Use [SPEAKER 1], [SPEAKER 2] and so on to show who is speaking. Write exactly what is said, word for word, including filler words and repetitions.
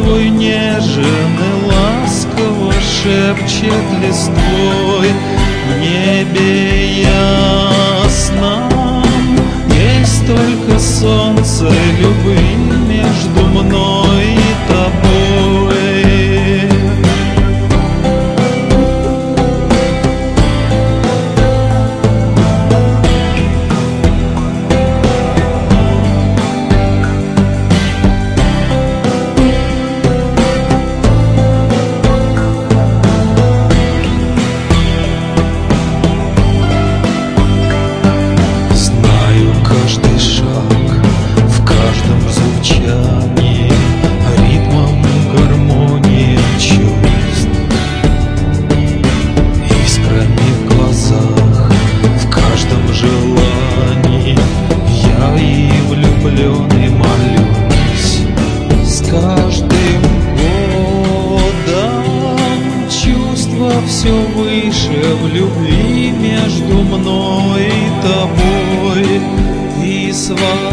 [SPEAKER 1] твой нежен и ласково шепчет листвой. В небе ясном есть только солнце любви между мной и тобой. Все выше в любви между мной и тобой, и свободой.